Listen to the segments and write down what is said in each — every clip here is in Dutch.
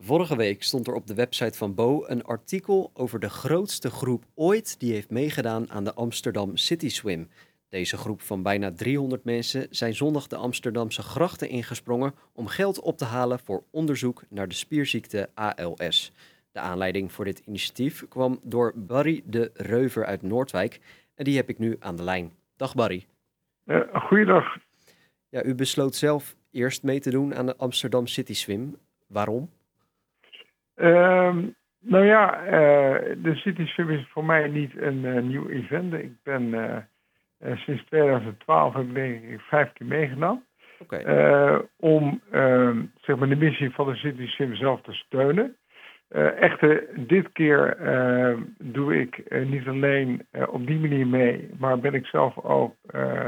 Vorige week stond er op de website van Bo een artikel over de grootste groep ooit die heeft meegedaan aan de Amsterdam City Swim. Deze groep van bijna 300 mensen zijn zondag de Amsterdamse grachten ingesprongen om geld op te halen voor onderzoek naar de spierziekte ALS. De aanleiding voor dit initiatief kwam door Barry de Reuver uit Noordwijk en die heb ik nu aan de lijn. Dag Barry. Goeiedag. Ja, u besloot zelf eerst mee te doen aan de Amsterdam City Swim. Waarom? Nou ja, de City Swim is voor mij niet een nieuw event. Ik ben sinds 2012 heb ik denk ik 5 keer meegedaan. Oké. Om zeg maar de missie van de City Swim zelf te steunen. Echter, dit keer doe ik niet alleen op die manier mee, maar ben ik zelf ook,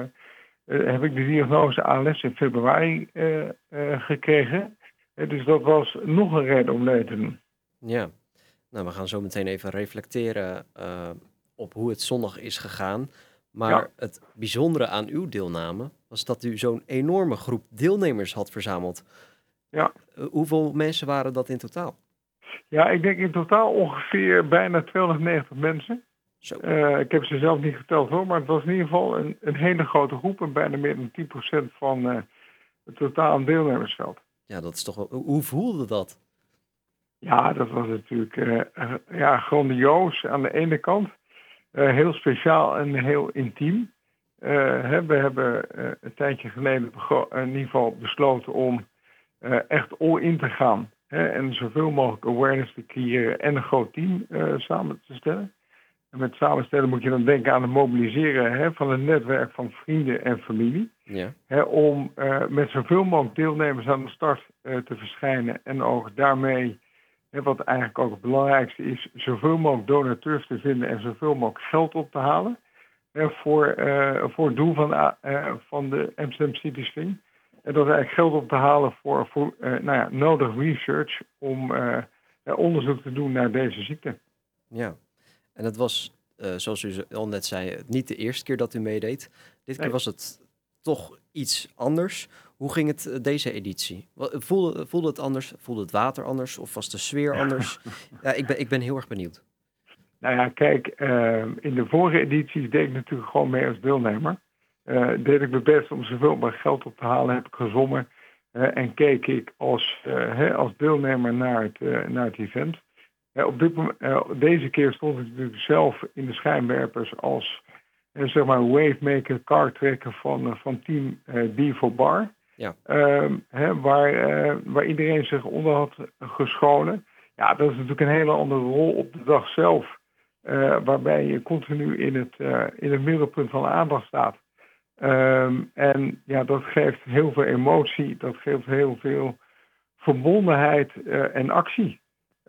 heb ik de diagnose ALS in februari gekregen. Dus dat was nog een reden om mee te doen. Ja, nou, we gaan zo meteen even reflecteren op hoe het zondag is gegaan. Maar Ja. het bijzondere aan uw deelname was dat u zo'n enorme groep deelnemers had verzameld. Ja. Hoeveel mensen waren dat in totaal? Ja, ik denk in totaal ongeveer bijna 290 mensen. Zo. Ik heb ze zelf niet geteld hoor, maar het was in ieder geval een hele grote groep en bijna meer dan 10% van het totaal deelnemersveld. Ja, dat is toch wel... Hoe voelde dat? Ja, dat was natuurlijk grandioos aan de ene kant. Heel speciaal en heel intiem. We hebben een tijdje geleden in ieder geval besloten om echt all in te gaan. En zoveel mogelijk awareness te creëren en een groot team samen te stellen. En met samenstellen moet je dan denken aan het mobiliseren van een netwerk van vrienden en familie. Ja. Om met zoveel mogelijk deelnemers aan de start te verschijnen. En ook daarmee, wat eigenlijk ook het belangrijkste is, zoveel mogelijk donateurs te vinden en zoveel mogelijk geld op te halen. Voor het doel van de Amsterdam City Swim. En dat is eigenlijk geld op te halen voor nodig research om onderzoek te doen naar deze ziekte. Ja, en het was, zoals u al net zei, niet de eerste keer dat u meedeed. Dit keer Nee. was het toch iets anders. Hoe ging het deze editie? Voelde het anders? Voelde het water anders? Of was de sfeer anders? Ja, ik ben heel erg benieuwd. Nou ja, kijk, in de vorige edities deed ik natuurlijk gewoon mee als deelnemer. Deed ik mijn best om zoveel mogelijk geld op te halen, heb ik gezongen. En keek ik als deelnemer naar het event. Deze keer stond ik natuurlijk zelf in de schijnwerpers als zeg maar wavemaker, kartrekker van team B4Bar. Ja. Waar iedereen zich onder had gescholen. Ja, dat is natuurlijk een hele andere rol op de dag zelf. Waarbij je continu in het middelpunt van de aandacht staat. En ja, dat geeft heel veel emotie. Dat geeft heel veel verbondenheid en actie.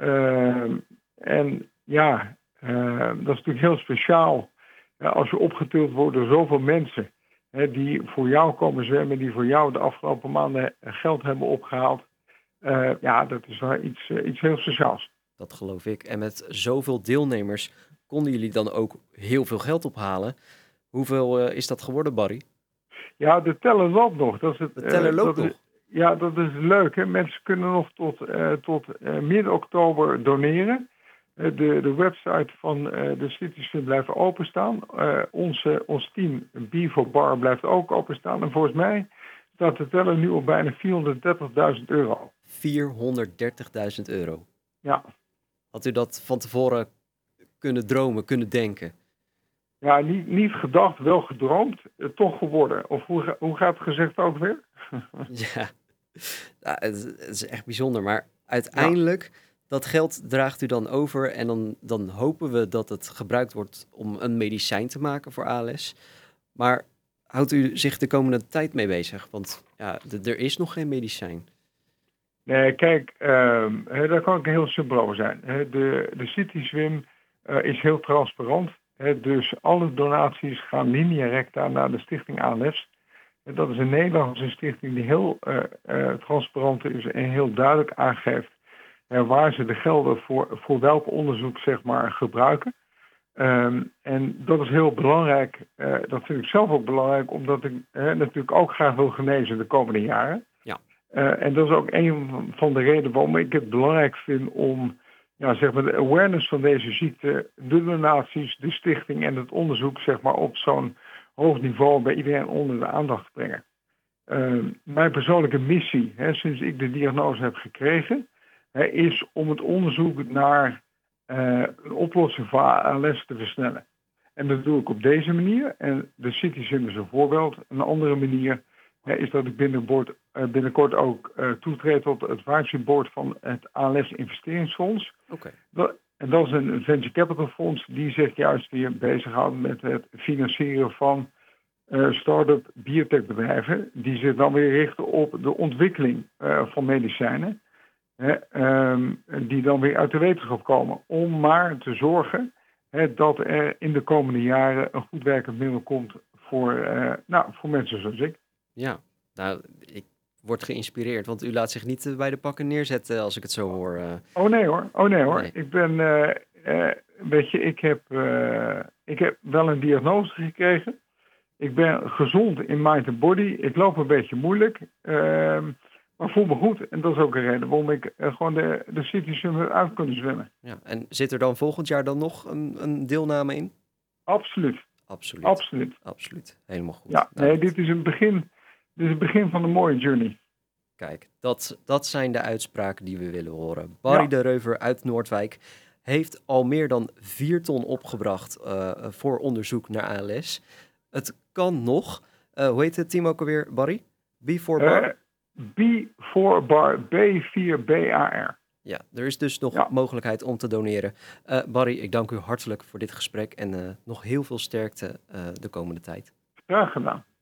En ja, dat is natuurlijk heel speciaal. Als je opgetild wordt door zoveel mensen die voor jou komen zwemmen, die voor jou de afgelopen maanden geld hebben opgehaald. Dat is wel iets heel speciaals. Dat geloof ik. En met zoveel deelnemers konden jullie dan ook heel veel geld ophalen. Hoeveel is dat geworden, Barry? Ja, de teller loopt nog. De teller loopt nog? Ja, dat is leuk. Hè? Mensen kunnen nog tot midden oktober doneren. De website van de City Swim blijft openstaan. Ons team B4Bar blijft ook openstaan. En volgens mij staat de teller nu op bijna €430.000. €430.000. Ja. Had u dat van tevoren kunnen dromen, kunnen denken? Ja, niet gedacht, wel gedroomd. Toch geworden. Of hoe gaat het gezegd ook weer? Ja, nou, het is echt bijzonder. Maar uiteindelijk, dat geld draagt u dan over en dan hopen we dat het gebruikt wordt om een medicijn te maken voor ALS. Maar houdt u zich de komende tijd mee bezig? Want ja, er is nog geen medicijn. Nee, kijk, daar kan ik heel simpel over zijn. De City Swim is heel transparant. Dus alle donaties gaan linea recta naar de stichting ALS. Dat is een Nederlandse stichting die heel transparant is en heel duidelijk aangeeft waar ze de gelden voor welk onderzoek zeg maar gebruiken. En dat is heel belangrijk. Dat vind ik zelf ook belangrijk, omdat ik natuurlijk ook graag wil genezen de komende jaren. Ja. En dat is ook een van de redenen waarom ik het belangrijk vind om zeg maar de awareness van deze ziekte, de donaties, de stichting en het onderzoek zeg maar, op zo'n hoog niveau bij iedereen onder de aandacht te brengen. Mijn persoonlijke missie, sinds ik de diagnose heb gekregen, is om het onderzoek naar een oplossing voor ALS te versnellen. En dat doe ik op deze manier. En de CitySwim is een voorbeeld. Een andere manier is dat ik binnenkort ook toetreed tot het advisory board van het ALS Investeringsfonds. Oké. En dat is een venture capital fonds die zich juist weer bezighoudt met het financieren van start-up biotechbedrijven. Die zich dan weer richten op de ontwikkeling van medicijnen. Die dan weer uit de wetenschap komen. Om maar te zorgen dat er in de komende jaren een goed werkend middel komt voor mensen zoals ik. Ja, nou, ik word geïnspireerd, want u laat zich niet bij de pakken neerzetten als ik het zo hoor. Oh nee hoor. Nee. Ik ben, weet je, ik heb wel een diagnose gekregen. Ik ben gezond in mind en body. Ik loop een beetje moeilijk, maar voel me goed. En dat is ook een reden waarom ik gewoon de CitySwim uit kunnen zwemmen. Ja, en zit er dan volgend jaar dan nog een deelname in? Absoluut. Absoluut. Helemaal goed. Ja, Nou, nee, dit is het begin van een mooie journey. Kijk, dat zijn de uitspraken die we willen horen. Barry de Reuver uit Noordwijk heeft al meer dan 4 ton opgebracht voor onderzoek naar ALS. Het kan nog. Hoe heet het team ook alweer, Barry? B4Bar? B4Bar, B4BAR. Ja, er is dus nog mogelijkheid om te doneren. Barry, ik dank u hartelijk voor dit gesprek en nog heel veel sterkte de komende tijd. Graag gedaan.